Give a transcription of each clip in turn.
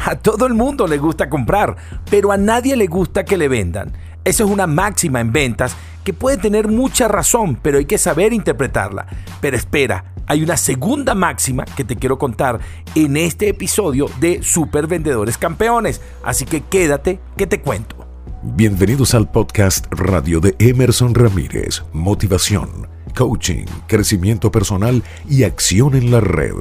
A todo el mundo le gusta comprar, pero a nadie le gusta que le vendan. Eso es una máxima en ventas que puede tener mucha razón, pero hay que saber interpretarla. Pero espera, hay una segunda máxima que te quiero contar en este episodio de Super Vendedores Campeones. Así que quédate que te cuento. Bienvenidos al podcast radio de Emerson Ramírez. Motivación, coaching, crecimiento personal y acción en la red.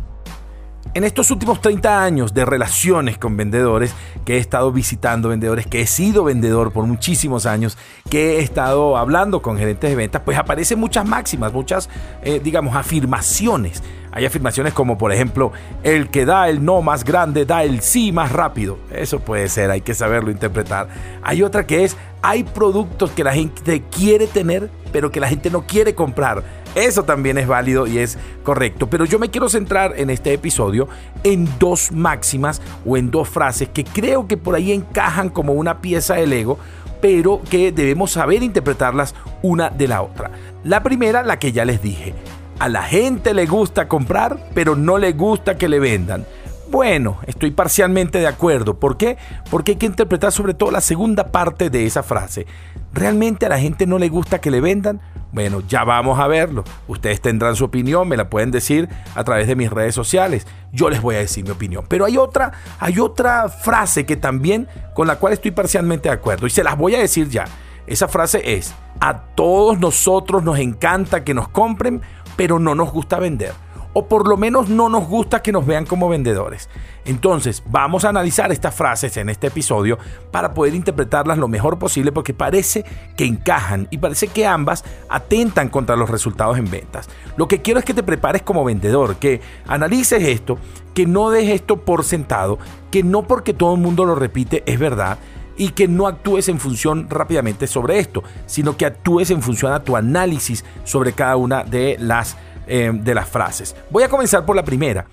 En estos últimos 30 años de relaciones con vendedores, que he estado visitando vendedores, que he sido vendedor por muchísimos años, que he estado hablando con gerentes de ventas, pues aparecen muchas máximas, muchas, afirmaciones. Hay afirmaciones como, por ejemplo, el que da el no más grande da el sí más rápido. Eso puede ser, hay que saberlo interpretar. Hay otra que es, hay productos que la gente quiere tener, pero que la gente no quiere comprar. Eso también es válido y es correcto. Pero yo me quiero centrar en este episodio en dos máximas o en dos frases que creo que por ahí encajan como una pieza de Lego, pero que debemos saber interpretarlas una de la otra. La primera, la que ya les dije. A la gente le gusta comprar, pero no le gusta que le vendan. Bueno, estoy parcialmente de acuerdo. ¿Por qué? Porque hay que interpretar sobre todo la segunda parte de esa frase. ¿Realmente a la gente no le gusta que le vendan? Bueno, ya vamos a verlo. Ustedes tendrán su opinión, me la pueden decir a través de mis redes sociales. Yo les voy a decir mi opinión. Pero hay otra frase que también con la cual estoy parcialmente de acuerdo y se las voy a decir ya. Esa frase es: a todos nosotros nos encanta que nos compren, pero no nos gusta vender. O por lo menos no nos gusta que nos vean como vendedores. Entonces, vamos a analizar estas frases en este episodio para poder interpretarlas lo mejor posible, porque parece que encajan y parece que ambas atentan contra los resultados en ventas. Lo que quiero es que te prepares como vendedor, que analices esto, que no des esto por sentado, que no porque todo el mundo lo repite es verdad, y que no actúes en función rápidamente sobre esto, sino que actúes en función a tu análisis sobre cada una de las frases. Voy a comenzar por la primera.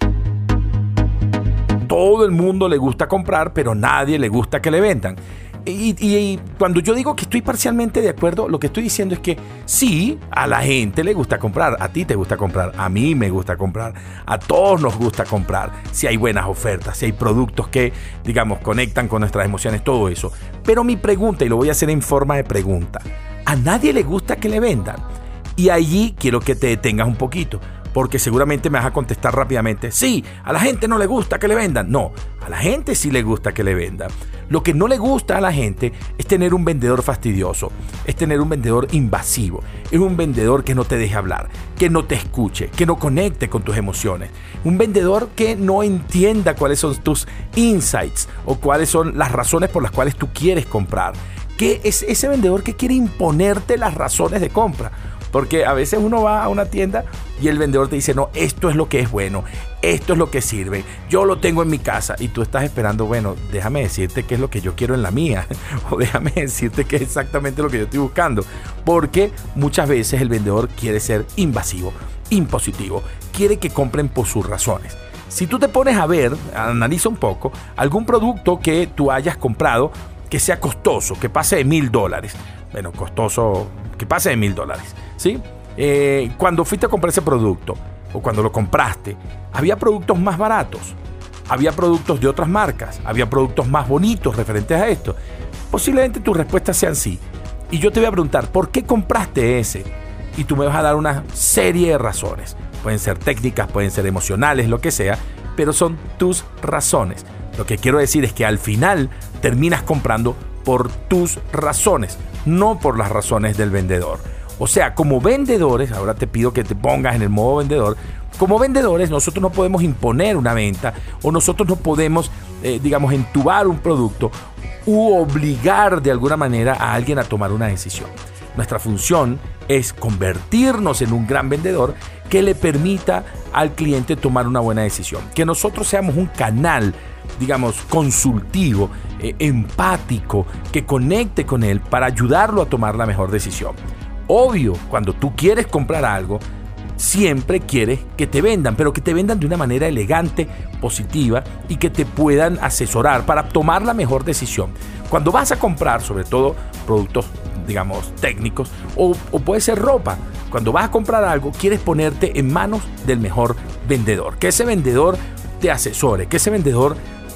Todo el mundo le gusta comprar, pero nadie le gusta que le vendan. Y cuando yo digo que estoy parcialmente de acuerdo, lo que estoy diciendo es que sí, a la gente le gusta comprar, a ti te gusta comprar, a mí me gusta comprar, a todos nos gusta comprar, si hay buenas ofertas, si hay productos que, conectan con nuestras emociones, todo eso. Pero mi pregunta, y lo voy a hacer en forma de pregunta, ¿a nadie le gusta que le vendan? Y allí quiero que te detengas un poquito, porque seguramente me vas a contestar rápidamente: sí, a la gente no le gusta que le vendan. No, a la gente sí le gusta que le vendan. Lo que no le gusta a la gente es tener un vendedor fastidioso, es tener un vendedor invasivo, es un vendedor que no te deje hablar, que no te escuche, que no conecte con tus emociones. Un vendedor que no entienda cuáles son tus insights o cuáles son las razones por las cuales tú quieres comprar. Que es ese vendedor que quiere imponerte las razones de compra. Porque a veces uno va a una tienda y el vendedor te dice: no, esto es lo que es bueno, esto es lo que sirve, yo lo tengo en mi casa. Y tú estás esperando, bueno, déjame decirte qué es lo que yo quiero en la mía, o déjame decirte qué es exactamente lo que yo estoy buscando. Porque muchas veces el vendedor quiere ser invasivo, impositivo, quiere que compren por sus razones. Si tú te pones a ver, analiza un poco, algún producto que tú hayas comprado que sea costoso, que pase de $1,000. Bueno, costoso, que pase de $1,000, ¿sí? Cuando fuiste a comprar ese producto o cuando lo compraste, había productos más baratos, había productos de otras marcas, había productos más bonitos referentes a esto. Posiblemente tus respuestas sean sí. Y yo te voy a preguntar: ¿por qué compraste ese? Y tú me vas a dar una serie de razones. Pueden ser técnicas, pueden ser emocionales, lo que sea, pero son tus razones. Lo que quiero decir es que al final terminas comprando por tus razones, no por las razones del vendedor. O sea, como vendedores, ahora te pido que te pongas en el modo vendedor. Como vendedores, nosotros no podemos imponer una venta, o nosotros no podemos, entubar un producto u obligar de alguna manera a alguien a tomar una decisión. Nuestra función es convertirnos en un gran vendedor que le permita al cliente tomar una buena decisión. Que nosotros seamos un canal, consultivo, empático, que conecte con él para ayudarlo a tomar la mejor decisión. Obvio, cuando tú quieres comprar algo, siempre quieres que te vendan, pero que te vendan de una manera elegante, positiva, y que te puedan asesorar para tomar la mejor decisión. Cuando vas a comprar, sobre todo productos, técnicos, o puede ser ropa, cuando vas a comprar algo, quieres ponerte en manos del mejor vendedor. Que ese vendedor te asesore, que ese vendedor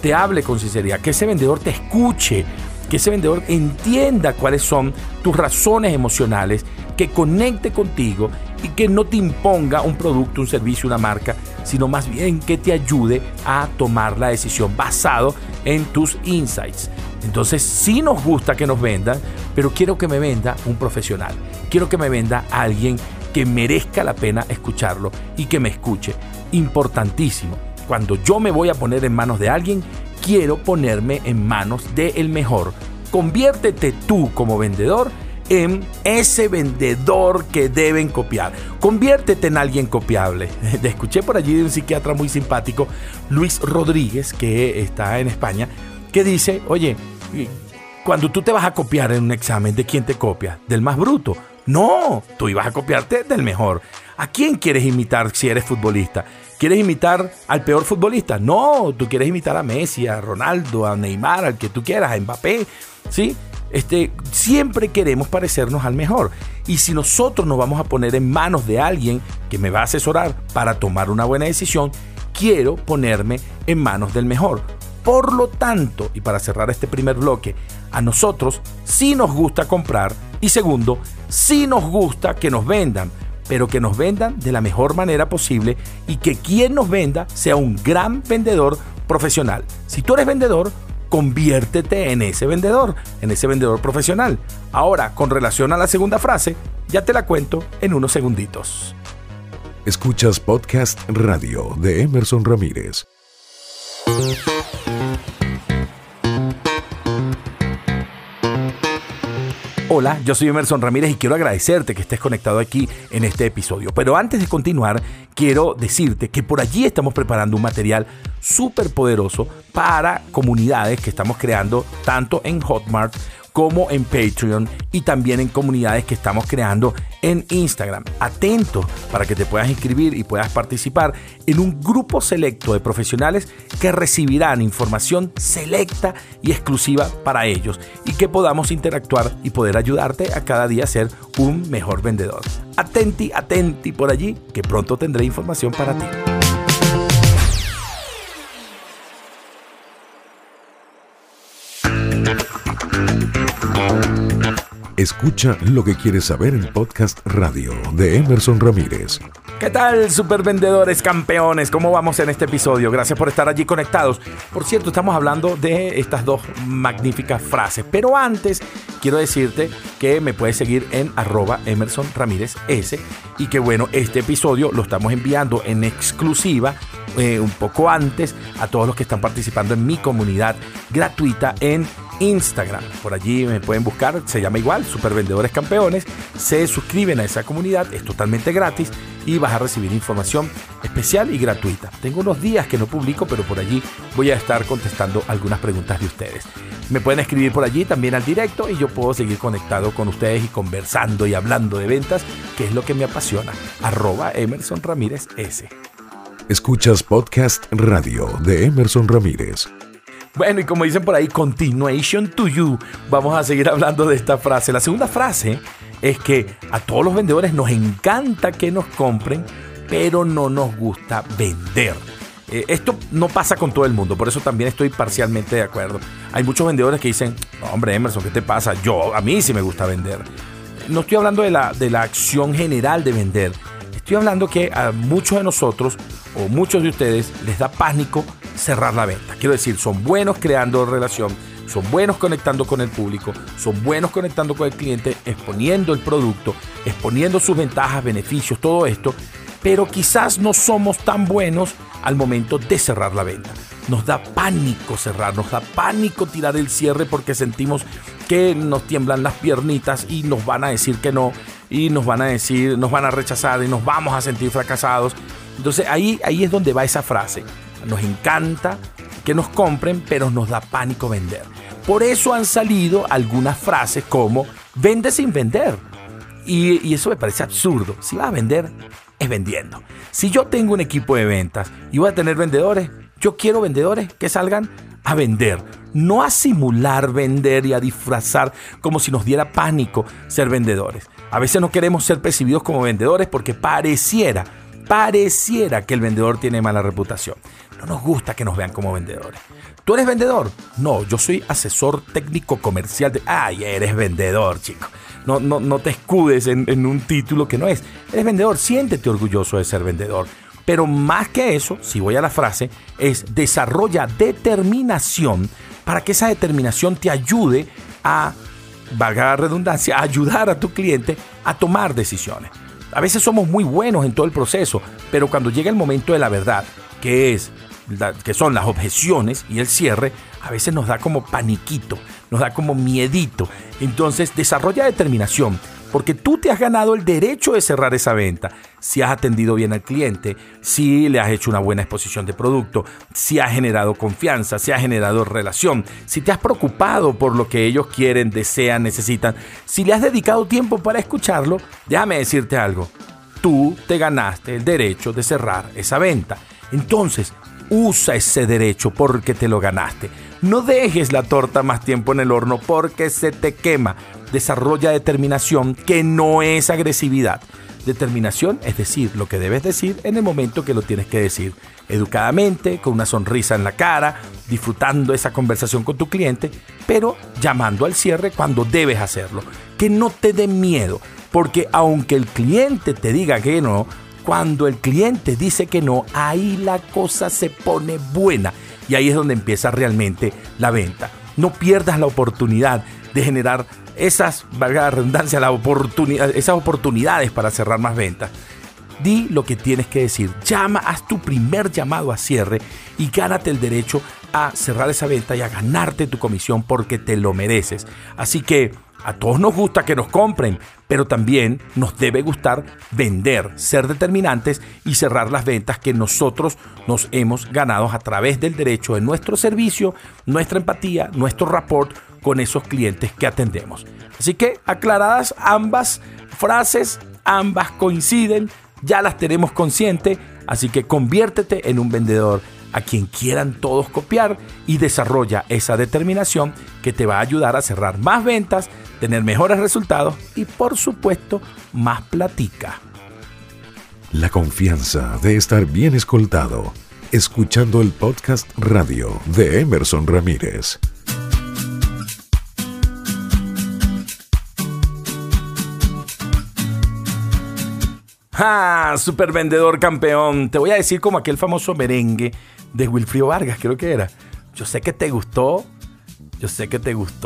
te hable con sinceridad, que ese vendedor te escuche, que ese vendedor entienda cuáles son tus razones emocionales, que conecte contigo y que no te imponga un producto, un servicio, una marca, sino más bien que te ayude a tomar la decisión basado en tus insights. Entonces, sí nos gusta que nos vendan, pero quiero que me venda un profesional. Quiero que me venda alguien que merezca la pena escucharlo y que me escuche. Importantísimo. Cuando yo me voy a poner en manos de alguien, quiero ponerme en manos del mejor. Conviértete tú como vendedor en ese vendedor que deben copiar. Conviértete en alguien copiable. Escuché por allí de un psiquiatra muy simpático, Luis Rodríguez, que está en España, que dice, oye, cuando tú te vas a copiar en un examen, ¿de quién te copias? ¿Del más bruto? No, tú ibas a copiarte del mejor. ¿A quién quieres imitar si eres futbolista? ¿Quieres imitar al peor futbolista? No, tú quieres imitar a Messi, a Ronaldo, a Neymar, al que tú quieras, a Mbappé, ¿sí? Siempre queremos parecernos al mejor. Y si nosotros nos vamos a poner en manos de alguien que me va a asesorar para tomar una buena decisión, quiero ponerme en manos del mejor. Por lo tanto, y para cerrar este primer bloque, a nosotros sí nos gusta comprar y segundo, sí nos gusta que nos vendan, pero que nos vendan de la mejor manera posible y que quien nos venda sea un gran vendedor profesional. Si tú eres vendedor, conviértete en ese vendedor profesional. Ahora, con relación a la segunda frase, ya te la cuento en unos segunditos. Escuchas Podcast Radio de Emerson Ramírez. Hola, yo soy Emerson Ramírez y quiero agradecerte que estés conectado aquí en este episodio. Pero antes de continuar, quiero decirte que por allí estamos preparando un material súper poderoso para comunidades que estamos creando tanto en Hotmart como en Patreon y también en comunidades que estamos creando en Instagram. Atento para que te puedas inscribir y puedas participar en un grupo selecto de profesionales que recibirán información selecta y exclusiva para ellos y que podamos interactuar y poder ayudarte a cada día a ser un mejor vendedor. Atenti por allí, que pronto tendré información para ti. Escucha lo que quieres saber en Podcast Radio de Emerson Ramírez. ¿Qué tal, supervendedores campeones? ¿Cómo vamos en este episodio? Gracias por estar allí conectados. Por cierto, estamos hablando de estas dos magníficas frases. Pero antes, quiero decirte que me puedes seguir en @EmersonRamírezS y que bueno, este episodio lo estamos enviando en exclusiva un poco antes a todos los que están participando en mi comunidad gratuita en Instagram. Por allí me pueden buscar, se llama igual, Supervendedores Campeones. Se suscriben a esa comunidad, es totalmente gratis y vas a recibir información especial y gratuita. Tengo unos días que no publico, pero por allí voy a estar contestando algunas preguntas de ustedes. Me pueden escribir por allí también al directo y yo puedo seguir conectado con ustedes y conversando y hablando de ventas, que es lo que me apasiona. @EmersonRamírezS. Escuchas Podcast Radio de Emerson Ramírez. Bueno, y como dicen por ahí, continuation to you. Vamos a seguir hablando de esta frase. La segunda frase es que a todos los vendedores nos encanta que nos compren, pero no nos gusta vender. Esto no pasa con todo el mundo, por eso también estoy parcialmente de acuerdo. Hay muchos vendedores que dicen, no, hombre, Emerson, ¿qué te pasa? A mí sí me gusta vender. No estoy hablando de la acción general de vender. Estoy hablando que a muchos de nosotros o muchos de ustedes les da pánico cerrar la venta. Quiero decir, son buenos creando relación, son buenos conectando con el público, son buenos conectando con el cliente, exponiendo el producto, exponiendo sus ventajas, beneficios, todo esto, pero quizás no somos tan buenos al momento de cerrar la venta. Nos da pánico cerrar, nos da pánico tirar el cierre porque sentimos que nos tiemblan las piernitas y nos van a decir que no, y nos van a rechazar y nos vamos a sentir fracasados. Entonces ahí es donde va esa frase. Nos encanta que nos compren, pero nos da pánico vender. Por eso han salido algunas frases como vende sin vender. Y eso me parece absurdo. Si vas a vender, es vendiendo. Si yo tengo un equipo de ventas y voy a tener vendedores, yo quiero vendedores que salgan a vender, no a simular vender y a disfrazar como si nos diera pánico ser vendedores. A veces no queremos ser percibidos como vendedores porque pareciera pareciera que el vendedor tiene mala reputación. No nos gusta que nos vean como vendedores. ¿Tú eres vendedor? No, yo soy asesor técnico comercial de... ¡Ay, eres vendedor, chico! No te escudes en un título que no es. Eres vendedor, siéntete orgulloso de ser vendedor. Pero más que eso, si voy a la frase, es desarrolla determinación para que esa determinación te ayude a, valga la redundancia, a ayudar a tu cliente a tomar decisiones. A veces somos muy buenos en todo el proceso, pero cuando llega el momento de la verdad, que son las objeciones y el cierre, a veces nos da como paniquito, nos da como miedito. Entonces, desarrolla determinación, porque tú te has ganado el derecho de cerrar esa venta. Si has atendido bien al cliente, si le has hecho una buena exposición de producto, si has generado confianza, si has generado relación, si te has preocupado por lo que ellos quieren, desean, necesitan, si le has dedicado tiempo para escucharlo, déjame decirte algo. Tú te ganaste el derecho de cerrar esa venta. Entonces, usa ese derecho porque te lo ganaste. No dejes la torta más tiempo en el horno porque se te quema. Desarrolla determinación, que no es agresividad. Determinación es decir lo que debes decir en el momento que lo tienes que decir. Educadamente, con una sonrisa en la cara, disfrutando esa conversación con tu cliente, pero llamando al cierre cuando debes hacerlo. Que no te dé miedo, porque aunque el cliente te diga que no, cuando el cliente dice que no, ahí la cosa se pone buena y ahí es donde empieza realmente la venta. No pierdas la oportunidad de generar esas, valga la redundancia, esas oportunidades para cerrar más ventas. Di lo que tienes que decir. Haz tu primer llamado a cierre y gánate el derecho a cerrar esa venta y a ganarte tu comisión porque te lo mereces. Así que a todos nos gusta que nos compren, pero también nos debe gustar vender, ser determinantes y cerrar las ventas que nosotros nos hemos ganado a través del derecho de nuestro servicio, nuestra empatía, nuestro rapport con esos clientes que atendemos. Así que aclaradas ambas frases, ambas coinciden, ya las tenemos conscientes, así que conviértete en un vendedor a quien quieran todos copiar y desarrolla esa determinación que te va a ayudar a cerrar más ventas, tener mejores resultados y, por supuesto, más platica. La confianza de estar bien escoltado, escuchando el podcast radio de Emerson Ramírez. ¡Ah! Super vendedor campeón. Te voy a decir como aquel famoso merengue de Wilfrido Vargas, creo que era. Yo sé que te gustó. Yo sé que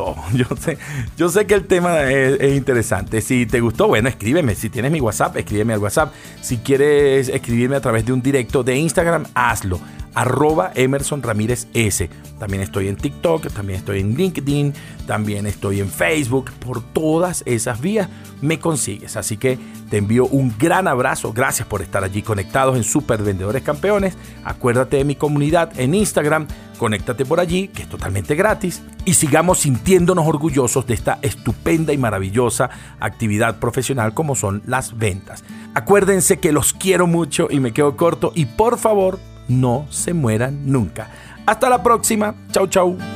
el tema es interesante. Si te gustó, bueno, escríbeme. Si tienes mi WhatsApp, escríbeme al WhatsApp. Si quieres escribirme a través de un directo de Instagram, hazlo. @Emerson Ramírez S. También estoy en TikTok, también estoy en LinkedIn, también estoy en Facebook. Por todas esas vías me consigues. Así que te envío un gran abrazo. Gracias por estar allí conectados en Super Vendedores Campeones. Acuérdate de mi comunidad en Instagram. Conéctate por allí, que es totalmente gratis. Y sigamos sintiéndonos orgullosos de esta estupenda y maravillosa actividad profesional como son las ventas. Acuérdense que los quiero mucho y me quedo corto. Y por favor, no se mueran nunca. Hasta la próxima. Chau, chau.